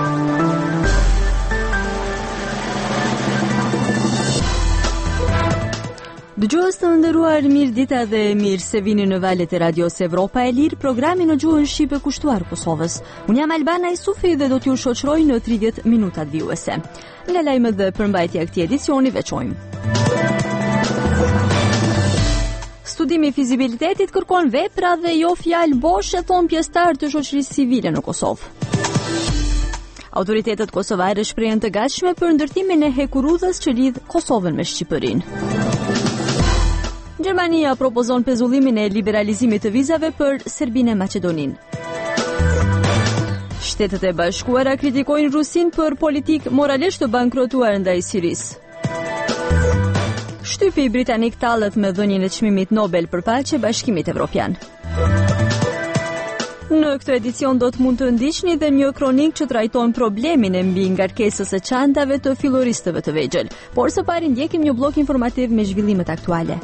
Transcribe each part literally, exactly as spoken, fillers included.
Dëgjues të nderuar, mirë dita dhe mirë se vini në valët e Radios Evropa e Lirë, programi në gjuhën shqipe kushtuar Kosovës. Unë jam Albana Isufi dhe do t'ju shoqëroj në tridhjetë minutat vijuese. Nga lajmet dhe përmbajtja e këtij edicioni veçojmë. Studimi i fizibilitetit kërkon vepra dhe jo fjalë boshe, thon pjesëtar të shoqërisë civile në Kosovë. Autoritetet kosovare shprehen të gatshme për ndërtimin e hekurudhës që lidh Kosovën me Shqipërinë. Gjermania propozon pezullimin e liberalizimit të vizave për Serbinë e Maqedoninë. Shtetet e Bashkuara kritikojnë Rusinë për politikë moralisht të bankrotuar ndaj Sirisë. Shtypi britanik tallet me dhënien e çmimit Nobel për paqe Bashkimit Evropian. Në këtë edicion do të mund të ndiqni dhe një kronik që trajton problemin e mbi ngarkesës së çantave të filloristëve të vegjël. Por së pari ndjekim një blok informativ me zhvillimet aktuale.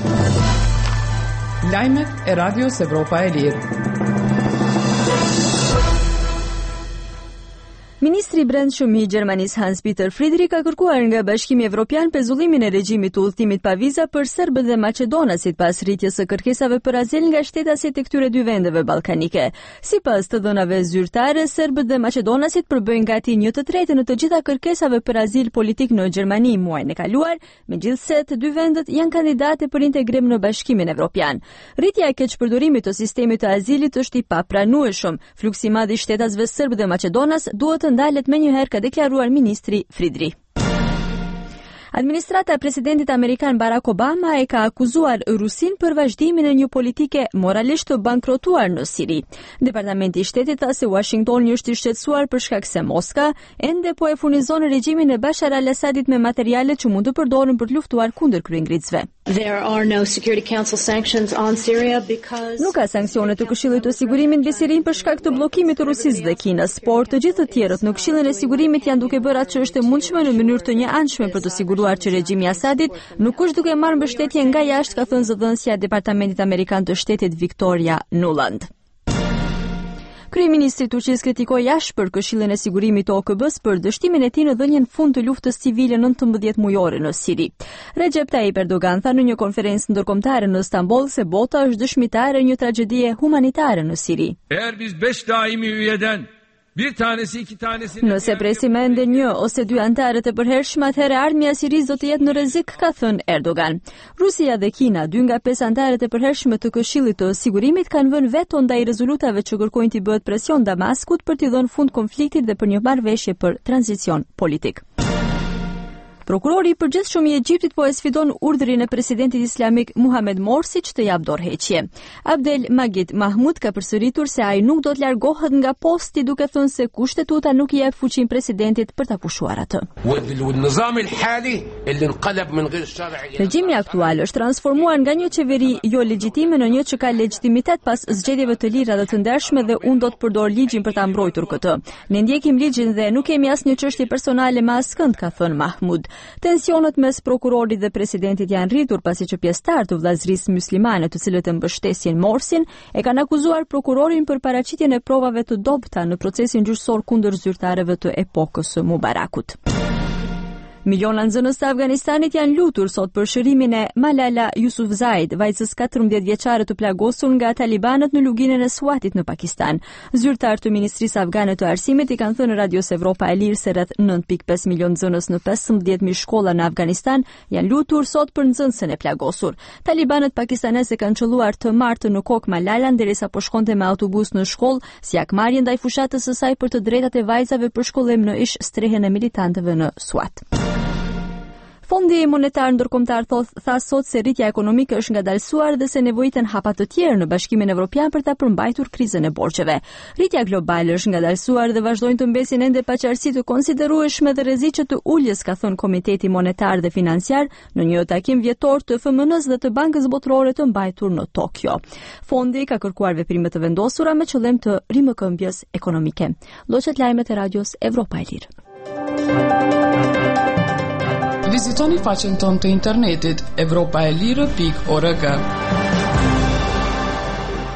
Lajmet e Radios Evropa e Lirë. Ministri i Brendshëm i Gjermanisë Hans-Peter Friedrich ka kërkuar nga Bashkimi Evropian pezullimin e regjimit të udhëtimit pa viza për serbët dhe maqedonasit pas rritjes së kërkesave për azil nga shtetasit e këtyre dy vendeve ballkanike. Sipas të dhënave zyrtare, serbët dhe maqedonasit përbëjnë gati një të tretë në të gjitha kërkesave për azil politik në Gjermani muajin e kaluar, megjithse të dy vendet janë kandidate për integrim në Bashkimin Evropian. Rritja e keqpërdorimit të sistemit të azilit është i papranueshëm. Fluksi i madh i shtetasve serb dhe maqedonas duhet të ndalet me njëherë, ka deklaruar ministri Friedrich. Administrata e presidentit amerikan Barack Obama e ka akuzuar Rusinë për vazhdimin e një politike moralisht të bankrotuar në Siri. Departamenti i Shtetit tha se Washingtoni është i shqetësuar për shkak se Moska ende po e furnizon regjimin e Bashar al-Assadit me materiale që mund të përdoren për të luftuar kundër kryengritësve. There are no Security Council sanctions on Syria because Nuk ka sanksione të Këshillit të Sigurimit mbi Sirinë për shkak të bllokimit të Rusisë dhe Kinës, por të gjithë të tjerët në Këshillin e Sigurimit janë duke bërë atë që është e mundshme në mënyrë të njëanshme për të siguruar që regjimi i Asadit nuk është duke marrë mbështetje nga jashtë, ka thënë zëdhënësja e Departamentit Amerikan të Shtetit Victoria Nuland. Kryeministri i Turqisë kritikoi jashtëpër Këshillin e Sigurimit të O K B-s për dështimin e tij në dhënien fund të luftës civile nëntëmbëdhjetë mujore në Siri. Recep Tayyip Erdogan tha në një konferencë ndërkombëtare në Istanbul se bota është dëshmitare e një tragjedie humanitare në Siri. Eğer biz beş daimi üyeden bir tanesi iki tanesi Nëse presim ende një ose dy antarët e përhershëm, atëherë ardhmja e Sirisë do të jetë në rrezik, ka thënë Erdogan. Rusia dhe Kina, dy nga pesë antarët e përhershëm të Këshillit të Sigurimit, kanë vënë veto ndaj rezolutave që kërkojnë t'i bëhet presion Damaskut për t'i dhënë fund konfliktit dhe për një marrëveshje për tranzicion politik. Prokurori i përgjithshëm i Egjiptit po e sfidon urdhrin e presidentit islamik Muhamed Morsi që të jap dorëheqje. Abdel Magid Mahmud ka përsëritur se ai nuk do të largohet nga posti, duke thënë se kushtetuta nuk i jep fuqinë presidentit për ta pushuar atë. Regjimi aktual është transformuar nga një qeveri jo legjitime në një që ka legjitimitet pas zgjedhjeve të lira dhe të ndershme dhe unë do të përdor ligjin për ta mbrojtur këtë. Ne ndjekim ligjin dhe nuk kemi asnjë çështje personale me askënd, ka thënë Mahmud. Tensionet mes prokurorit dhe presidentit janë rritur pasi që pjesëtar të vllazërisë muslimane, të cilët e mbështesin Morsin, e kanë akuzuar prokurorin për paraqitjen e provave të dobta në procesin gjyqësor kundër zyrtarëve të epokës së Mubarakut. Miliona nxënës të Afganistanit janë lutur sot për shërimin e Malala Yousafzai, vajzës katërmbëdhjetë vjeçare të plagosur nga talibanët në luginën e Swatit në Pakistan. Zyrtar të Ministrisë Afgane të Arsimit i kanë thënë Radios Evropa e Lirë se rreth nëntë pikë pesë milion nxënës në pesëmbëdhjetë mijë shkolla në Afganistan janë lutur sot për nxënësen e plagosur. Talibanët pakistaneze kanë qelluar të martën në kokë Malala derisa po shkonte me autobus në shkollë, si akmarrje ndaj fushatës së saj për të drejtat e vajzave për shkollim në ish strehen e militantëve në Swat. Fondi monetar ndërkombëtar tha sot se rritja ekonomike është ngadalësuar dhe se nevojiten hapa të tjerë në Bashkimin Evropian për ta përmbajtur krizën e borxheve. Rritja globale është ngadalësuar dhe vazhdojnë të mbesin ende paqartësi të konsiderueshme dhe rreziqe të uljes, ka thënë Komiteti Monetar dhe Financiar në një takim vjetor të F M N-s dhe të Bankës Botërore të mbajtur në Tokyo. Fondi ka kërkuar veprime të vendosura me qëllim të rimëkëmbjes ekonomike. Lloçet lajmet e Radios Evropa e Lirë. Vizitoni faqen tonë të internetit evropaelire pikë org.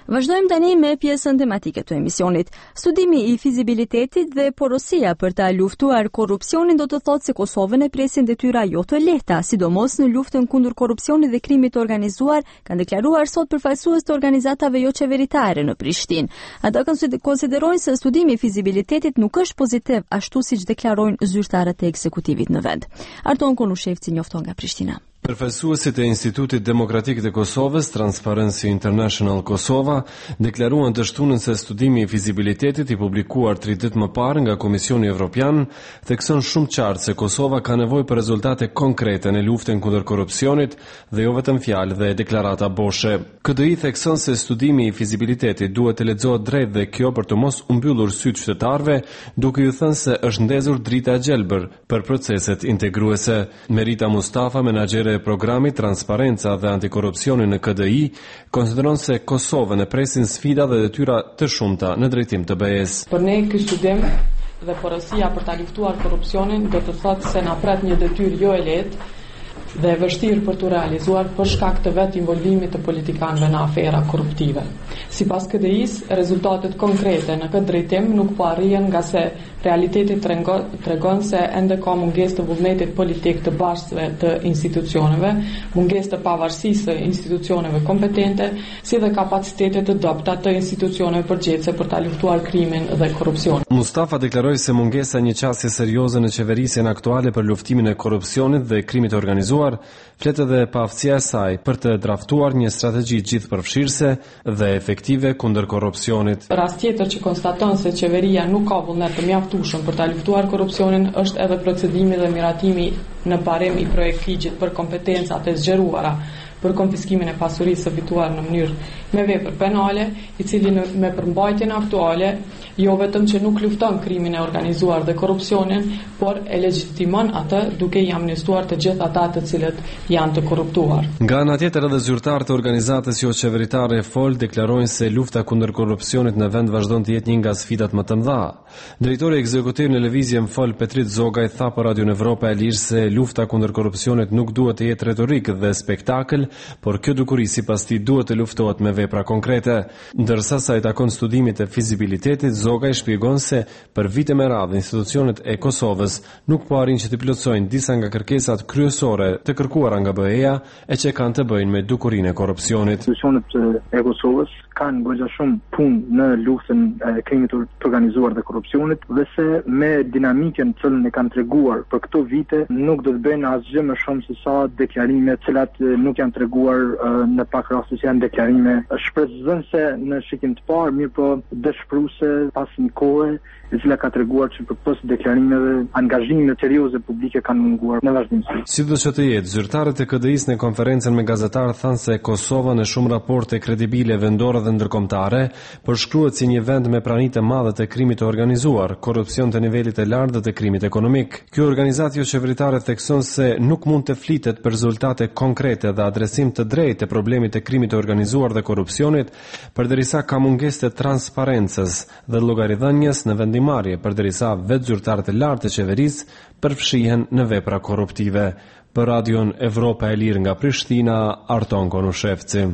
Vazhdojmë tani me pjesën tematike të emisionit. Studimi i fizibilitetit dhe porosia për ta luftuar korrupsionin do të thotë se Kosovën e presin detyra jo të lehta, sidomos në luftën kundër korrupsionit dhe krimit të organizuar, kanë deklaruar sot përfaqësues të organizatave jo qeveritare në Prishtinë. Ata konsiderojnë se studimi i fizibilitetit nuk është pozitiv, ashtu siç deklarojnë zyrtarët e ekzekutivit në vend. Arton Konushevci njofton nga Prishtina. Përfaqësuesit e Institutit Demokratik të Kosovës, Transparency International Kosova, deklaruan të shtunën se studimi i fizibilitetit i publikuar tre ditë më parë nga Komisioni Evropian thekson shumë qartë se Kosova ka nevojë për rezultate konkrete në luftën kundër korrupsionit dhe jo vetëm fjalë dhe deklarata boshe. K D I thekson se studimi i fizibilitetit duhet të lexohet drejt dhe kjo për të mos u mbyllur sytë qytetarëve, duke ju thënë se është ndezur drita e gjelbër për proceset integruese. Merita Mustafa, menaxhere e programit Transparenca dhe Antikorrupsioni në K D I, konsideron se Kosovën e presin sfida dhe detyra të shumta në drejtim të B E-s. Për ne ky studim dhe porosia për ta luftuar korrupsionin do të thotë se na pret një detyrë jo e lehtë dhe e vështirë për të realizuar për shkak të vetë involvimit të politikanëve në afera korruptive. Sipas K D I-s, rezultatet konkrete në këtë drejtim nuk po arrihen nga se realiteti tregon se ende ka mungesë të vullnetit politik të bashkëve të institucioneve, mungesë të pavarësisë të institucioneve kompetente, si dhe kapacitetet të dobta të institucioneve përgjithëse për ta luftuar krimin dhe korrupsionin. Mustafa deklaroi se mungesa një qasje serioze në qeverisjen aktuale për luftimin e korrupsionit dhe krimit të organizuar flet edhe paaftësia e saj për të draftuar një strategji gjithëpërfshirëse dhe efektive kundër korrupsionit. Rast tjetër që konstaton se qeveria nuk ka vullnet të mjaftueshëm për ta luftuar korrupsionin është edhe procedimi dhe miratimi në parim i projektligjit për kompetencat e zgjeruara për konfiskimin e pasurisë së fituar në mënyrë me vepër penale, i cili në, me përmbajtjen aktuale jo vetëm që nuk lufton krimin e organizuar dhe korrupsionin, por e legjitimon atë duke i amnestuar të gjithë ata të cilët janë të korruptuar. Nga ana tjetër edhe zyrtarët e organizatës jo qeveritare F O L deklarojnë se lufta kundër korrupsionit në vend vazhdon të jetë një nga sfidat më të mëdha. Drejtori ekzekutiv në lëvizje F O L Petrit Zogaj tha për Radio Evropa e Lirë se lufta kundër korrupsionit nuk duhet të jetë retorikë dhe spektakël, por kjo dukuri sipas tij duhet të luftohet me vepra konkrete. Ndërsa sa i takon studimit e fizibilitetit, Zogaj shpjegon se për vite me radhë institucionet e Kosovës nuk po arrin që të plotësojnë disa nga kërkesat kryesore të kërkuara nga B E-ja e që kanë të bëjnë me dukurinë e korrupsionit. Institucionet e Kosovës kanë goxha shumë punë në luftën e krimit të organizuar dhe korrupsionit dhe se me dinamikën që ne kanë treguar për këto vite nuk do të bëjnë asgjë më shumë se sa deklarime të cilat nuk janë treguar në pak raste që janë deklarime shpresëzënse në shikim të parë, mirë po dëshpëruese pas një kohe e cila ka treguar që përpos deklarimeve angazhime serioze publike kanë munguar në vazhdimsi. Sido që të jetë, zyrtarët e K D I-s në konferencën me gazetarë thanë se Kosova në shumë raporte kredibile vendore dhe ndërkombëtare përshkruhet si një vend me prani të madhe të krimit të organizuar, korrupsion të nivelit të lartë dhe të krimit ekonomik. Ky organizatë jo qeveritare thekson se nuk mund të flitet për rezultate konkrete dhe adresim të drejtë të problemit të krimit të organizuar dhe korrupsionit, përderisa ka mungesë të transparencës dhe llogaridhënies në vendimarrje, përderisa vetë zyrtarët e lartë të qeverisë përfshihen në vepra korruptive. Për Radion Evropa e Lirë nga Prishtina, Arton Konushevci.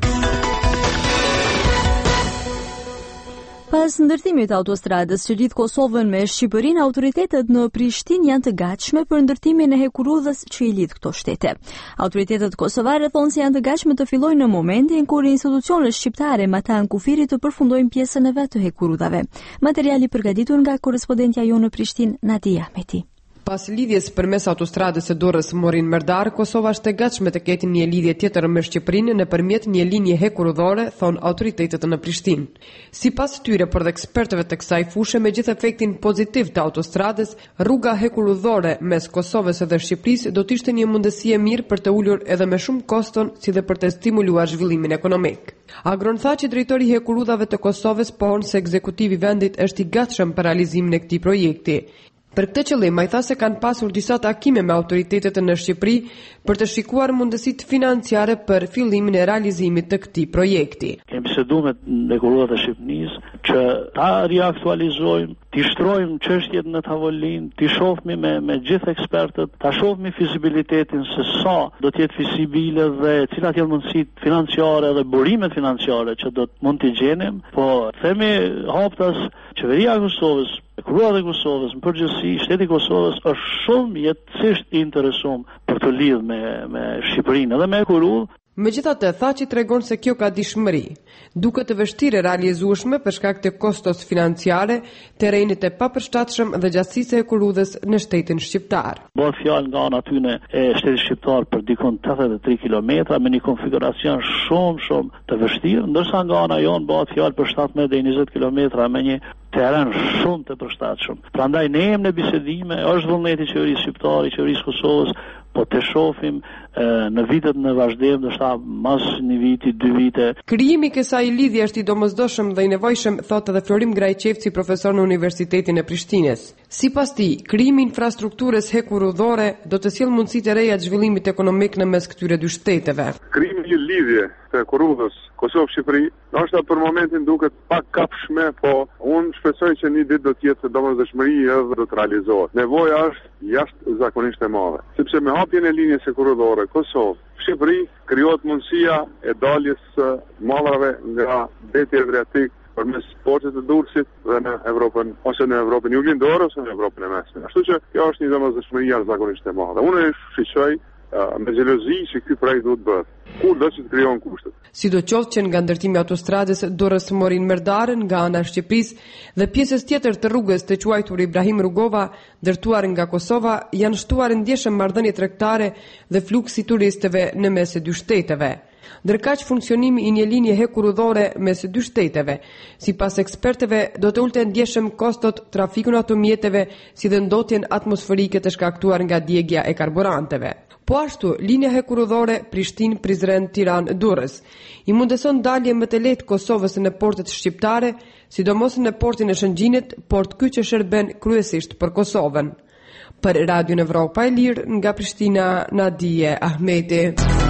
Pas ndërtimit të autostradës që lidh Kosovën me Shqipërinë, autoritetet në Prishtinë janë të gatshme për ndërtimin e hekurudhës që i lidh këto shtete. Autoritetet kosovare thonë se janë të gatshme të fillojnë në momentin kur institucionet shqiptare me ata në kufirit të përfundojnë pjesën e vet të hekurudhave. Materiali përgatitur nga korrespondentja jonë në Prishtinë, Nadia Ahmeti. Pas lidhjes përmes autostradës së Durrës Morin Merdar, Kosova është e gatshme të ketë një lidhje tjetër me Shqipërinë nëpërmjet një linje hekurudhore, thon autoritetet në Prishtinë. Sipas tyre për dhe ekspertëve të kësaj fushë, me gjithë efektin pozitiv të autostradës, rruga hekurudhore mes Kosovës dhe Shqipërisë do të ishte një mundësi e mirë për të ulur edhe me shumë koston, si dhe për të stimuluar zhvillimin ekonomik. Agron tha që drejtori i hekurudhave të Kosovës pohon se ekzekutivi i vendit është i gatshëm për realizimin e këtij projekti. Për këtë qëllim, ai tha se kanë pasur disa takime me autoritetet në Shqipëri për të shikuar mundësitë financiare për fillimin e realizimit të këtij projekti. Kemi biseduar me Kuruat e Shqipërisë që ta riaktualizojmë, t'i shtrojmë çështjet në tavolinë, t'i shohmi me me gjithë ekspertët, ta shohmi fizibilitetin se sa do të jetë fizibile dhe cilat janë mundësitë financiare dhe burimet financiare që do të mund t'i gjenim, po themi haptas qeveria e Kosovës, Kuruat e Kosovës, në përgjithësi shteti i Kosovës është shumë jetësisht i interesuar për të lidhur me me Shqipërinë edhe me Kuru. Megjithatë, tha që tregon se kjo ka dishmëri, duke të vështirë e realizueshme për shkak të kostos financiare, terrenit e papërshtatshëm dhe gjatësisë e kurudhës në shtetin shqiptar. Bëhet fjalë nga ana tyne e shtetit shqiptar për dikon tetëdhjetë e tre kilometra me një konfiguracion shumë shumë të vështirë, ndërsa nga ana jon bëhet fjalë për shtatëmbëdhjetë deri në njëzet kilometra me një terren shumë të përshtatshëm. Prandaj ne jemi në bisedime, është vullneti i qeverisë shqiptare, i qeverisë Kosovës, po të shohim e, në vitet në vazhdim, ndoshta mas një viti, dy vite. Krijimi i kësaj lidhje është i domosdoshëm dhe i nevojshëm, thotë edhe Florim Grajçevci, profesor në Universitetin e Prishtinës. Sipas tij, krijimi i infrastrukturës hekurudhore do të sjellë mundësi të reja të zhvillimit ekonomik në mes këtyre dy shteteve. Krijimi i lidhje të kurudhës Kosovë-Shqipëri, ndoshta për momentin duket pak kapshme, po unë shpresoj që një ditë do të jetë domosdoshmëri edhe do të realizohet. Nevoja është jashtëzakonisht e madhe, sepse me hapjen e linjës hekurudhore Kosovë-Shqipëri krijohet mundësia e daljes së mallrave nga deti adriatik përmes portit të Durrësit dhe në Evropën ose në Evropën Juglindore ose në Evropën e Mesme. Ashtu që kjo është një domosdoshmëri jashtëzakonisht e madhe. Unë e shqetësoj uh, me xhelozi që ky projekt duhet bëhet. Kur do që të krijon kushtet. Sidoqoftë që nga ndërtimi i autostradës Durrës-Morin Merdarën nga ana e Shqipërisë dhe pjesës tjetër të rrugës të quajtur Ibrahim Rugova, ndërtuar nga Kosova, janë shtuar ndjeshëm marrëdhënie tregtare dhe fluksi turistëve në mes e dy shteteve. Ndërkaq funksionimi i një linje hekurudhore mes dy shteteve, sipas ekspertëve, do të ulte ndjeshëm kostot trafikun ato mjeteve, si dhe ndotjen atmosferike të shkaktuar nga djegja e karburanteve. Po ashtu, linja hekurudhore Prishtinë-Prizren-Tiranë-Durrës i mundëson dalje më të lehtë Kosovës në portet shqiptare, sidomos në portin e Shëngjinit, port ky që shërben kryesisht për Kosovën. Për Radion Evropa e Lirë, nga Prishtina, Nadije Ahmeti.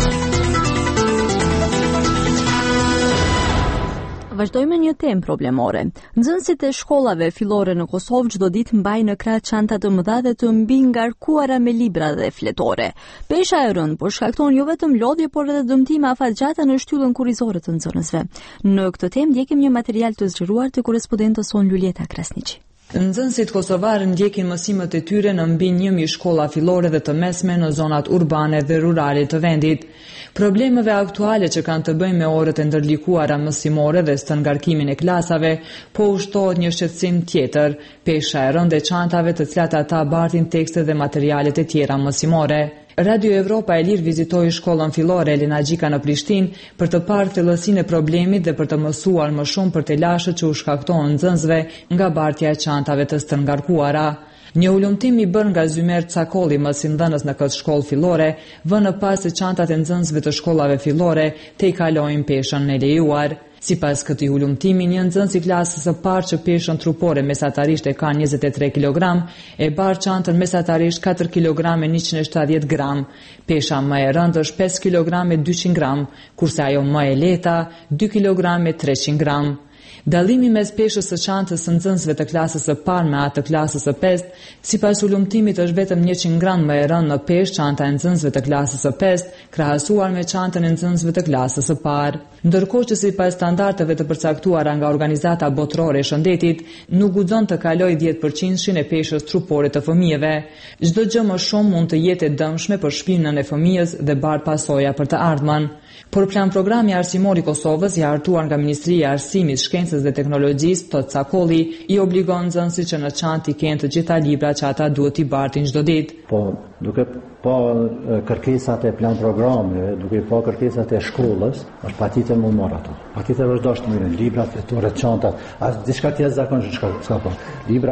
Vazhdojmë një temë problemore. Nxënësit e shkollave fillore në Kosovë çdo ditë mbajnë në krah çanta të mëdha dhe të mbi ngarkuara me libra dhe fletore. Pesha e rënd po shkakton jo vetëm lodhje, por edhe dëmtime afatgjata në shtyllën kurrizore të nxënësve. Në këtë temë ndjekim një material të zgjeruar të korrespondentës son Lulieta Krasniqi. Nxënësit kosovarë ndjekin mësimet e tyre në mbi një mijë shkolla fillore dhe të mesme në zonat urbane dhe rurale të vendit. Problemeve aktuale që kanë të bëjnë me orët e ndërlikuara mësimore dhe stëngarkimin e klasave, po ushtohet një shqetësim tjetër, pesha e rëndë e çantave të cilat ata bartin tekste dhe materialet e tjera mësimore. Radio Evropa e Lirë vizitoi shkollën fillore Elena Gjika në Prishtinë për të parë thellësinë e problemit dhe për të mësuar më shumë për telashet që u shkaktohen nxënësve nga bartja e çantave të stëngarkuara. Një ulumtim i bërë nga Zymer Cakolli, mësimdhënës në këtë shkollë fillore, vënë pas se çantat e nxënësve të shkollave fillore te i kalojnë peshën e lejuar. Sipas këtij ulumtimi, një nxënës i klasës së parë që peshën trupore mesatarisht e ka njëzet e tre kilogram, e bar çantën mesatarisht katër kilogram e njëqind e shtatëdhjetë gram. Pesha më e rëndë është pesë kilogram e dyqind gram, kurse ajo më e lehta dy kilogram e treqind gram. Dallimi mes peshës së çantës së nxënësve të klasës së parë me atë të klasës së pestë, sipas ulumtimit është vetëm njëqind gram më e rëndë në peshë çanta e nxënësve të klasës së pestë, krahasuar me çantën e nxënësve të klasës së parë. Ndërkohë që sipas standardeve të përcaktuara nga Organizata Botërore e Shëndetit, nuk guxon të kalojë dhjetë përqind e peshës trupore të fëmijëve. Çdo gjë më shumë mund të jetë e dëmshme për shpinën e fëmijës dhe bar pasoja për të ardhmen. Por plan programi arsimor i Kosovës, i hartuar nga Ministria e Arsimit, Shkencës dhe Teknologjisë, thot Cakolli, i obligon nxënësit që në çantë i kenë të gjitha librat që ata duhet i bartin çdo ditë. Po, duke pa kërkesat e plan programi, duke pa kërkesat e shkollës, është patjetër më marr ato. Patjetër është dashur të mirë librat, fletore, çantat, as diçka tjetër zakonisht s'ka s'ka pa. Librat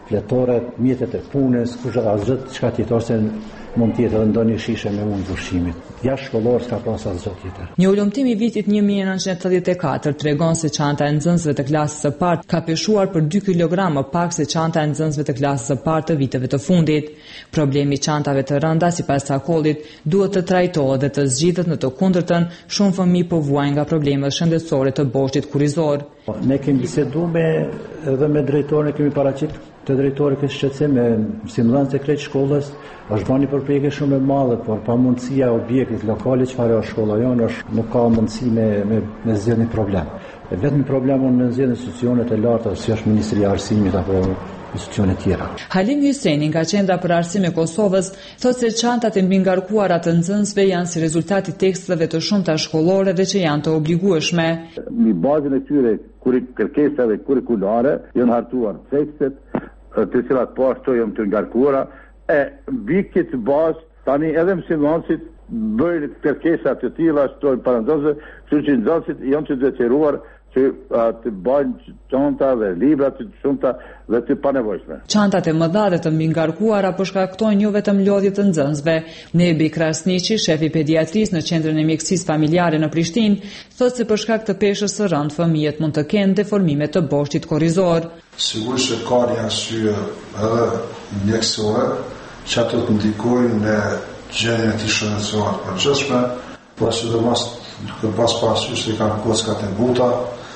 fletore, mjetet e punës, kush asgjë çka tjetër se mund të jetë ndonjë shishe me unë të ushqimit. Jashtë shkollor s'ka pas asgjë tjetër. Një ulëmtim i vitit një mijë e nëntëqind e tetëdhjetë e katër tregon se çanta e nxënësve të klasës së parë ka peshuar për dy kilograma më pak se çanta e nxënësve të klasës së parë të viteve të fundit. Problemi i çantave të rënda sipas Takollit duhet të trajtohet dhe të zgjidhet, në të kundërtën shumë fëmijë po vuajnë nga problemet shëndetësore të boshtit kurrizor. Ne kemi biseduar me edhe me drejtorin, kemi paraqit të drejtori këtë shqetësim me mësimdhënësit e krejt shkollës, është bërë një përpjekje shumë e madhe, por pa mundësia e objektit lokale çfarë është shkolla jonë, është nuk ka mundësi me me, me zgjedhë një problem. E vetëm problemi në zgjedhje institucionet e larta, si është Ministria e Arsimit apo institucione tjera. Halim Hyseni nga Qendra për Arsim e Kosovës thotë se çantat e mbingarkuara të nxënësve janë si rezultat i teksteve të shumta shkollore dhe që janë të obligueshme. Në bazën e këtyre kërkesave kurikulare janë hartuar tekstet, të cilat po ashtu janë të ngarkuara, e mbi këtë bazë tani edhe mësimdhënësit bëjnë kërkesa të tilla shtojnë para nxënësve, kështu që nxënësit janë të detyruar që të bajnë çanta dhe libra të shumta dhe të panevojshme. Çantat e mëdha dhe të mbingarkuara po shkaktojnë jo vetëm lodhje të nxënësve. Nebi Krasniqi, shefi pediatrisë në Qendrën e Mjekësisë Familjare në Prishtinë, thotë se për shkak të peshës së rënd fëmijët mund të kenë deformime të boshtit kurrizor. Sigurisht që ka një arsye edhe mjekësore që ato të ndikojnë në gjendjen e tij shëndetësore të përgjithshme, por sidomos duke pas parasysh se kanë kockat e buta,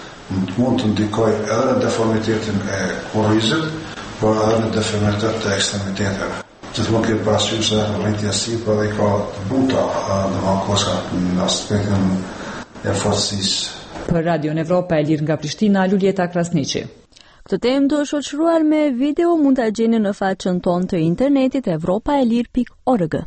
mund të ndikoj edhe në deformitetin e kurrizit, por edhe në deformitet të ekstremiteteve. Gjithmonë kemi parasysh se rritja e sipër edhe ka të buta në kockat në aspektin e forcësisë. Për Radio Evropa e Lirë nga Prishtina, Luljeta Krasniqi. Këtë temë të shoqëruar me video mund ta gjeni në faqen tonë të internetit evropaelir pikë org.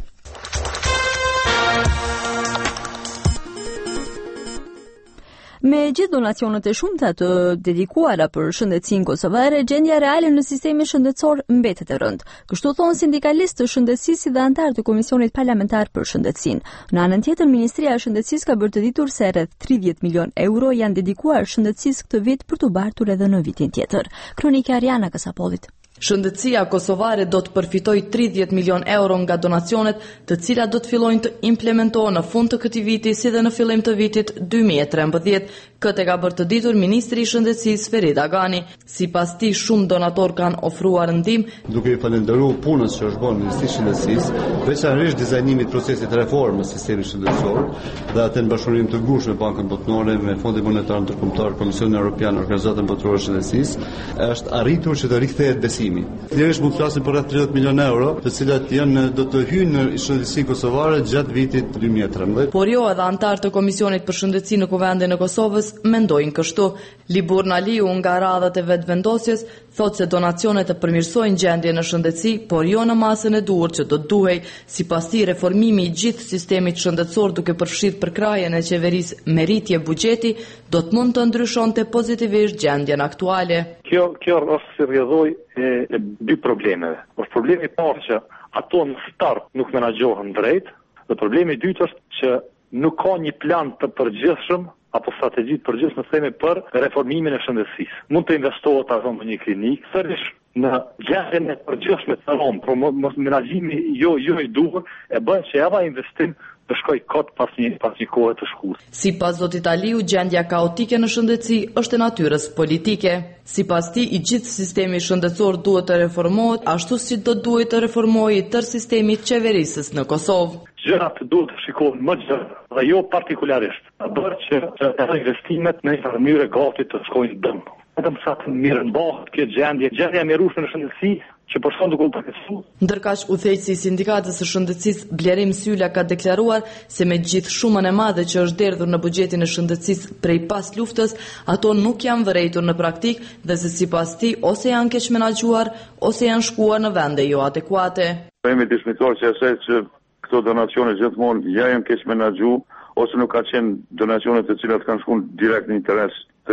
Me gjithë donacionet e shumta të dedikuara për shëndetësinë kosovare, gjendja reale në sistemin shëndetësor mbetet e rëndë. Kështu thonë sindikalistë të shëndetësisë dhe anëtarë të Komisionit Parlamentar për Shëndetësinë. Në anën tjetër, Ministria e Shëndetësisë ka bërë të ditur se rreth tridhjetë milion euro janë dedikuar shëndetësisë këtë vit për të bartur edhe në vitin tjetër. Kronika Ariana Kasapolit. Shëndetësia kosovare do të përfitojë tridhjetë milion euro nga donacionet, të cilat do të fillojnë të implementohen në fund të këtij viti si dhe në fillim të vitit dy mijë e trembëdhjetë. Këtë ka bërë të ditur Ministri i Shëndetësisë Ferit Agani. Sipas tij, shumë donator kanë ofruar ndihmë, duke i falendëruar punës që është bërë në Ministrinë e Shëndetësisë, veçanërisht dizajnimit procesit të reformës së sistemit shëndetësor dhe atë në bashkëpunim të ngushtë me Bankën Botërore, me Fondin Monetar Ndërkombëtar, Komisionin Evropian, Organizatën Botërore të Shëndetësisë, është arritur që të rikthehet besimi. Thjesht mund të flasim për rreth tridhjetë milion euro, të cilat janë do të hyjnë në shëndetësinë kosovare gjatë vitit dy mijë e trembëdhjetë. Por jo edhe anëtarë të Komisionit për Shëndetësi në Kuvendin e Kosovës mendojnë kështu. Libur Naliu nga radhët e vetëvendosjes thotë se donacionet e përmirësojnë gjendjen në shëndetësi, por jo në masën e duhur që do të duhej. Sipas tij, reformimi i gjithë sistemit shëndetësor duke përfshirë përkrahjen e qeverisë me rritje buxheti do të mund të ndryshonte pozitivisht gjendjen aktuale. Kjo kjo është si rrjedhoj e, e dy problemeve. Është problemi i parë që ato në start nuk menaxhohen drejt, dhe problemi i dytë është që nuk ka një plan të përgjithshëm apo strategji të përgjithshme themi për reformimin e shëndetësisë. Mund të investohet ato në një klinikë, sërish në gjendjen e përgjithshme të rromë, por mos menaxhimi jo jo i duhur e bën që edhe investim të shkoj kot pas një pas një kohe të shkurtër. Sipas zotit Aliu, gjendja kaotike në shëndetësi është e natyrës politike. Sipas tij, i gjithë sistemi shëndetësor duhet të reformohet, ashtu si do duhet të reformojë tërë sistemi i qeverisës në Kosovë. Gjërat duhet të shikohen më gjatë dhe jo partikullarisht. Bërë që edhe investimet në një mënyrë gati të shkojnë dëm. Vetëm sa të mirë mbahet kjo gjendje, gjendja e mjerueshme në shëndetësi, që për shkak të kulturës. Ndërkaq udhëheqësi i sindikatës së shëndetësisë Blerim Syla ka deklaruar se me gjithë shumën e madhe që është derdhur në buxhetin e shëndetësisë prej pas luftës, ato nuk janë vërejtur në praktik dhe se sipas tij ose janë keq menaxhuar ose janë shkuar në vende jo adekuate. Jemi dëshmitar që asaj që këto donacione gjithmonë ja janë keq menaxhuar ose nuk ka qenë donacione të cilat kanë shkuar direkt në interes të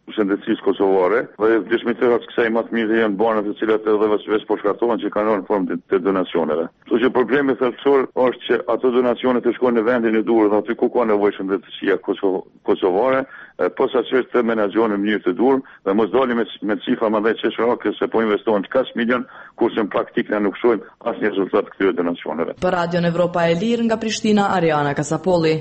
shëndetësisë kosovare dhe dëshmitërat kësaj më të mirë janë banat të cilat edhe veç po shkaktohen që kanë në formë të donacioneve. Kështu që problemi thelbësor është që ato donacione të shkojnë në vendin e duhur dhe aty ku ka nevojë shëndetësia kosovare, posaçërisht të menaxhohen në mënyrë të durë dhe mos dalim me, me cifra më dhe çeshorake se po investohen katër milion, kurse në praktikë ne nuk shohim asnjë rezultat këtyre donacioneve. Për Radion Evropa e Lirë nga Prishtina, Ariana Kasapolli.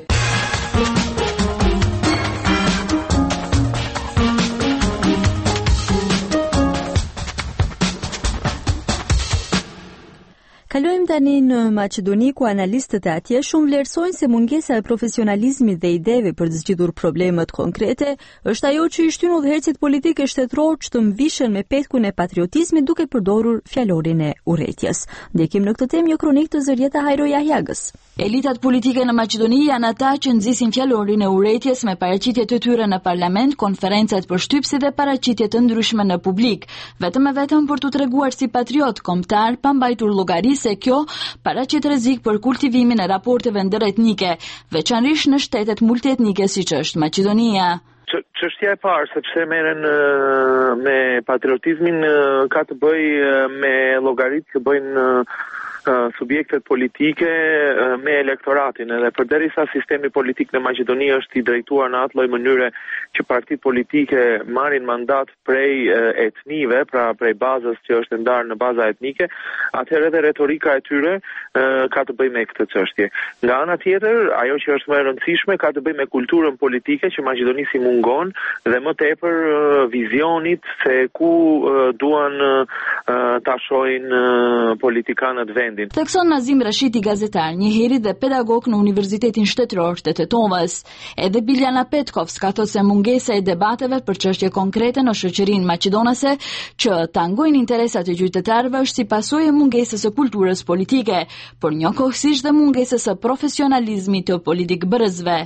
Kalojmë tani në Maqedoni ku analistët e atje shumë vlerësojnë se mungesa e profesionalizmit dhe ideve për të zgjidhur problemet konkrete është ajo që i shtyn udhëheqësit politike shtetëror që të mvishen me petkun e patriotizmit duke përdorur fjalorin e urrëties. Ndjekim në këtë temë një kronikë të Zërieta Hajro Jahjagës. Elitat politike në Maqedoni janë ata që nxisin fjalorin e urrëties me paraqitjet të tyre në parlament, konferencat për shtypsi dhe paraqitje të ndryshme në publik, vetëm e vetëm për t'u treguar si patriot kombëtar, pa mbajtur llogari se kjo paraqit rrezik për kultivimin e raporteve ndëretnike, veçanërisht në shtetet multietnike siç është Maqedonia. Çështja e parë, sepse merren me patriotizmin, ka të bëjë me llogaritë që bëjnë subjektet politike me elektoratin, edhe përderisa sistemi politik në Maqedoni është i drejtuar në atë lloj mënyre që partitë politike marrin mandat prej etnive, pra prej bazës që është ndarë në baza etnike, atëherë edhe retorika e tyre ka të bëjë me këtë çështje. Nga ana tjetër, ajo që është më e rëndësishme ka të bëjë me kulturën politike që Maqedonisi mungon dhe më tepër vizionit se ku duan ta shohin politikanët vendin. Thekson Nazim Rashidi, gazetar, njëherë dhe pedagog në Universitetin Shtetëror të Tetovës. Edhe Biljana Petkovska thotë se mungesa e debateve për çështje konkrete në shoqërinë maqedonase që tangojnë interesat e qytetarëve është si pasojë e mungesës së kulturës politike, por njëkohësisht dhe mungesës së profesionalizmit të politikbërësve.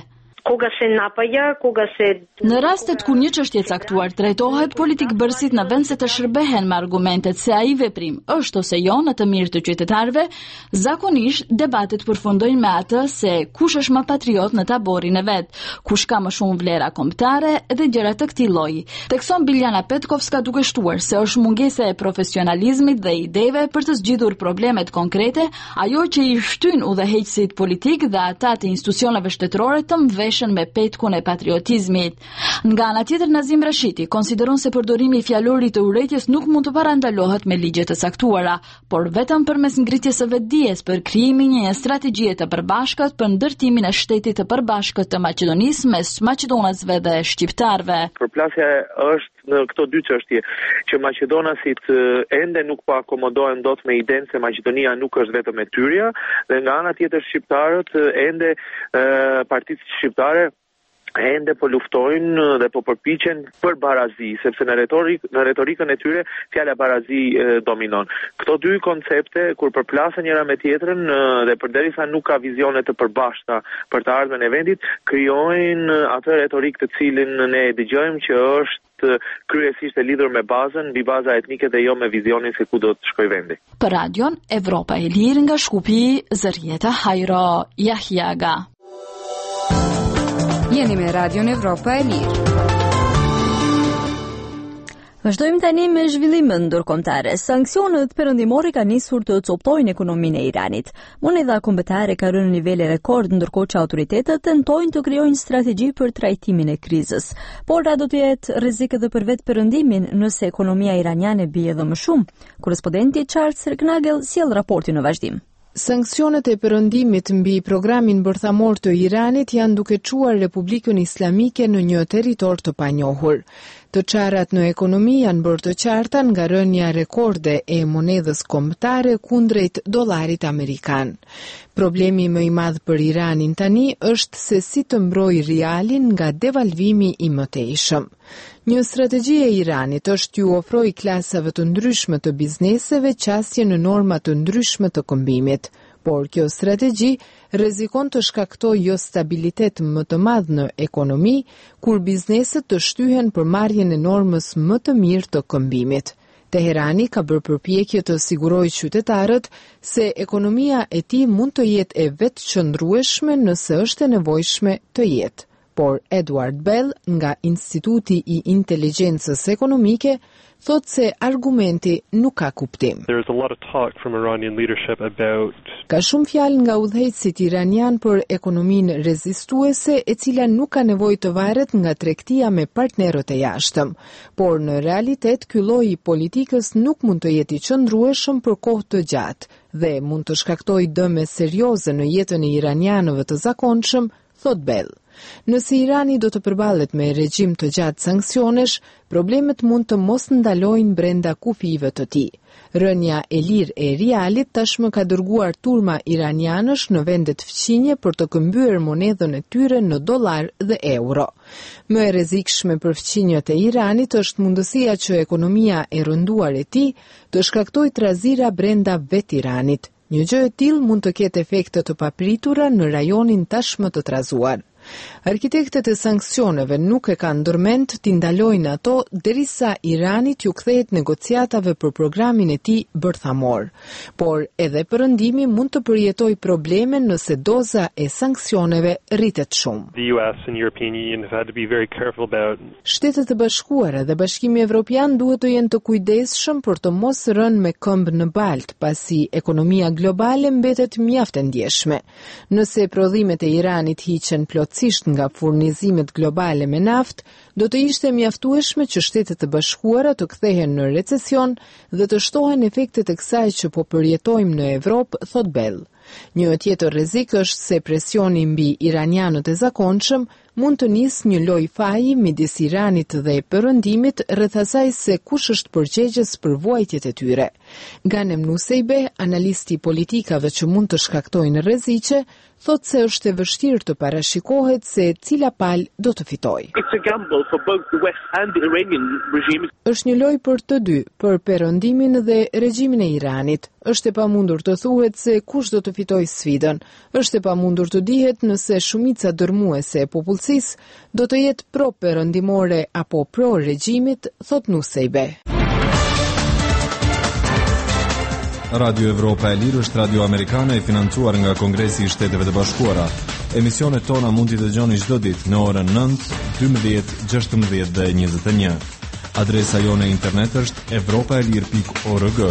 Në rastet kur një çështje e caktuar trajtohet, politikbërësit në vend se të shërbehen me argumentet se ai veprim është ose jo në të mirë të qytetarëve, zakonisht debatet përfundojnë me atë se kush është më patriot në taborin e vet, kush ka më shumë vlera kombëtare dhe gjëra të këtij lloji. Tekson Biljana Petkovska duke shtuar se është mungesa e profesionalizmit dhe ideve për të zgjidhur problemet konkrete, ajo që i shtyn udhëheqësit politik dhe ata të institucioneve shtetërore të mvesh me petkun e patriotizmit. Nga ana tjetër, Nazim Rashidi konsideron se përdorimi i fjalorit të urrëties nuk mund të parandalohet me ligje të caktuara, por vetëm përmes ngritjes së vetdijes për krijimin e një strategjie të përbashkët për ndërtimin e shtetit të përbashkët të Maqedonisë mes maqedonasve dhe shqiptarëve. Përplasja është në këto dy çështje, që maqedonasit ende nuk po akomodohen dot me idenë se Maqedonia nuk është vetëm e tyre, dhe nga ana tjetër shqiptarët ende partitë shqiptare ende po luftojnë dhe po përpiqen për barazi, sepse në retorik, në retorikën e tyre fjala barazi e, dominon. Këto dy koncepte kur përplasen njëra me tjetrën dhe përderisa nuk ka vizione të përbashkëta për të ardhmen e vendit, krijojnë atë retorik të cilin ne dëgjojmë që është kryesisht e lidhur me bazën, mbi baza etnike dhe jo me vizionin se ku do të shkojë vendi. Për Radion Evropa e Lirë nga Shkupi, Zërieta Hajro Jahjaga. Jeni me Radion Evropa e Lirë. Vazhdojmë tani me zhvillimin ndërkombëtare. Sanksionet perëndimore kanë nisur të coptojnë ekonominë e Iranit. Monedha kombëtare ka rënë në nivele rekord, ndërkohë që autoritetet tentojnë të krijojnë strategji për trajtimin e krizës. Por a do të jetë rrezik edhe për vetë perëndimin nëse ekonomia iraniane bie edhe më shumë? Korrespondenti Charles Serknagel sjell raportin në vazhdim. Sanksionet e perëndimit mbi programin bërthamor të Iranit janë duke çuar Republikën Islamike në një territor të panjohur. Të çarrat në ekonomi janë bërë të qarta nga rënja rekorde e monedhës kombëtare kundrejt dollarit amerikan. Problemi më i madh për Iranin tani është se si të mbrojë rialin nga devalvimi i mëtejshëm. Një strategji e Iranit është t'ju ofrojë klasave të ndryshme të bizneseve qasje në norma të ndryshme të këmbimit. Por kjo strategji rrezikon të shkaktojë jo stabilitet më të madh në ekonomi, kur bizneset të shtyhen për marrjen e normës më të mirë të këmbimit. Teherani ka bërë përpjekje të sigurojë qytetarët se ekonomia e tij mund të jetë e vetëqëndrueshme nëse është e nevojshme të jetë. por Edward Bell nga Instituti i Inteligjencës Ekonomike thot se argumenti nuk ka kuptim. There's a lot of talk from Iranian leadership about Ka shumë fjalë nga udhëheqësit iranian për ekonominë rezistuese e cila nuk ka nevojë të varet nga tregtia me partnerët e jashtëm, por në realitet ky lloj i politikës nuk mund të jetë i qëndrueshëm për kohë të gjatë dhe mund të shkaktojë dëme serioze në jetën e iranianëve të zakonshëm, thot Bell. Nëse Irani do të përballet me regjim të gjatë sanksionesh, problemet mund të mos ndalojnë brenda kufive të tij. Rënja e lirë e rialit tashmë ka dërguar turma iranianësh në vendet fqinje për të këmbyer monedhën e tyre në dollar dhe euro. Më e rrezikshme për fqinjët e Iranit është mundësia që ekonomia e rënduar e tij të shkaktojë trazira brenda vet Iranit. Një gjë e tillë mund të ketë efekte të papritura në rajonin tashmë të trazuar. Arkitektët e sanksioneve nuk e kanë ndërmend t'i ndalojnë ato derisa Irani t'ju kthehet negociatave për programin e tij bërthamor. Por edhe perëndimi mund të përjetojë probleme nëse doza e sanksioneve rritet shumë. The U S and European Union have had to be very careful about. Shtetet e Bashkuara dhe Bashkimi Evropian duhet të jenë të kujdesshëm për të mos rënë me këmbë në balt, pasi ekonomia globale mbetet mjaft e ndjeshme. Nëse prodhimet e Iranit hiqen plot nga furnizimet globale me naft, do të ishte mjaftueshme që Shtetet e Bashkuara të kthehen në recesion dhe të shtohen efektet e kësaj që po përjetojmë në Evropë, thot Bell. Një tjetër rrezik është se presioni mbi iranianët e zakonshëm mund të nisë një loj faji midis Iranit dhe Perëndimit rreth asaj se kush është përgjegjës për vuajtjet e tyre. Ghanem Nuseibe, analisti politikave që mund të shkaktojnë rreziqe, thot se është e vështirë të parashikohet se cila palë do të fitojë. Është një lojë për të dy, për Perëndimin dhe regjimin e Iranit. Është e pamundur të thuhet se kush do të fitojë sfidën. Është e pamundur të dihet nëse shumica dërmuese e popullsisë do të jetë pro perëndimore apo pro regjimit, thot Nuseibe. Radio Evropa e Lirë është radio amerikane e financuar nga Kongresi i Shteteve të Bashkuara. Emisionet tona mund t'i dëgjoni çdo ditë në orën nëntë, dymbëdhjetë, gjashtëmbëdhjetë dhe njëzet e një. Adresa jone internet është evropaelir pikë org.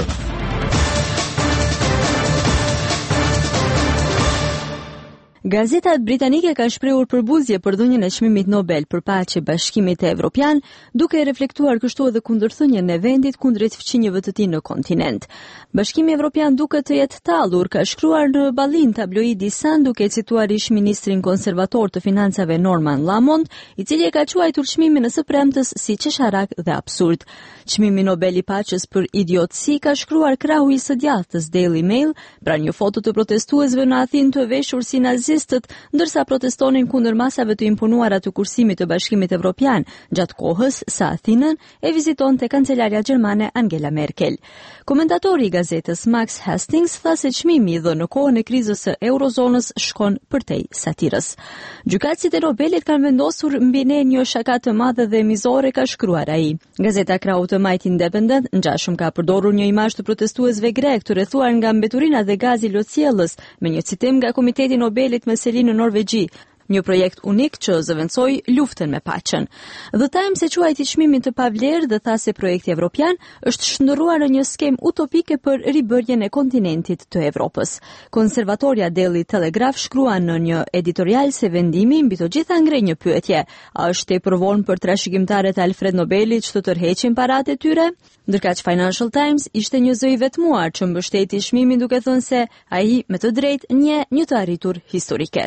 Gazetat britanike kanë shprehur përbuzje për dhënien e çmimit Nobel për paqe Bashkimit Evropian, duke reflektuar kështu edhe kundërthënien e vendit kundrejt fqinjëve të tij në kontinent. Bashkimi Evropian duket të jetë tallur, ka shkruar në ballin tabloidi Sun duke cituar ish-ministrin konservator të financave Norman Lamont, i cili e ka quajtur çmimin e së premtës si qesharak dhe absurd. Çmimi Nobel i paqes për idiotësi, ka shkruar krahu i së djathtës Daily Mail, pra një foto të protestuesve në Athinë të veshur si nazistët, ndërsa protestonin kundër masave të imponuara të kursimit të Bashkimit Evropian, gjatë kohës sa Athinën e vizitonte kancelaria gjermane Angela Merkel. Komentatori i gazetës Max Hastings tha se çmimi i dhënë në kohën e krizës së eurozonës shkon përtej satirës. Gjykatësit e Nobelit kanë vendosur mbi ne një shaka të madhe dhe mizore, ka shkruar ai. Gazeta Krau të Might Independent ngjashëm ka përdorur një imazh të protestuesve grek të rrethuar nga mbeturina dhe gazi lotësjellës me një citim nga Komiteti Nobelit me seli në Norvegji, një projekt unik që zëvendësoi luftën me paqen. The Times e quajti çmimin të pavlerë dhe tha se projekti evropian është shndërruar në një skemë utopike për ribërjen e kontinentit të Evropës. Konservatorja Daily Telegraph shkrua në një editorial se vendimi mbi të gjitha ngre një pyetje: a është tepër vonë për trashëgimtarët e Alfred Nobelit që të tërheqin paratë e tyre? Ndërkaq Financial Times ishte një zë i vetmuar që mbështeti çmimin duke thënë se ai me të drejtë njeh një të arritur historike.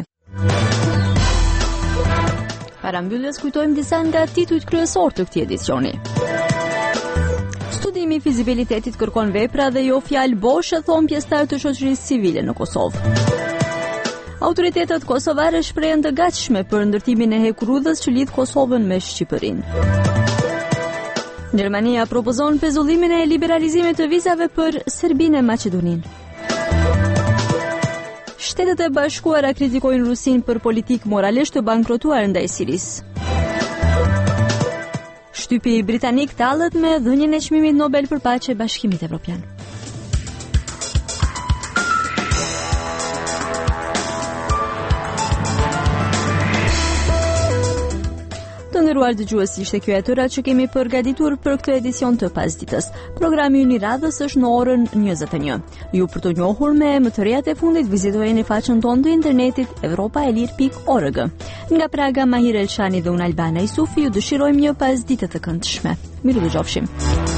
Para mbylljes kujtojmë disa nga titujt kryesor të këtij edicioni. Studimi i fizibilitetit kërkon vepra dhe jo fjalë boshe, thon pjesëtarët të shoqërisë civile në Kosovë. Autoritetet kosovare shprehen të gatshme për ndërtimin e hekurudhës që lidh Kosovën me Shqipërinë. Gjermania propozon pezullimin e liberalizimit të vizave për Serbinë e Maqedoninë. Shtetet e Bashkuara kritikojnë Rusinë për politikë moralisht të bankrotuar ndaj Sirisë. Shtypi britanik tallet me dhënien e çmimit Nobel për paqe Bashkimit Evropian. Të nderuar dëgjues, ishte kjo e tëra që kemi përgatitur për këtë edicion të pasdites. Programi ynë i radhës është në orën njëzet e një. Ju për të njohur me më të rejat e fundit, vizitojeni faqen tonë të internetit evropaelir pikë org. Nga Praga, Mahir Elshani dhe unë Albana Isufi ju dëshirojmë një pasdite të këndshme. Miru dëgjofshim.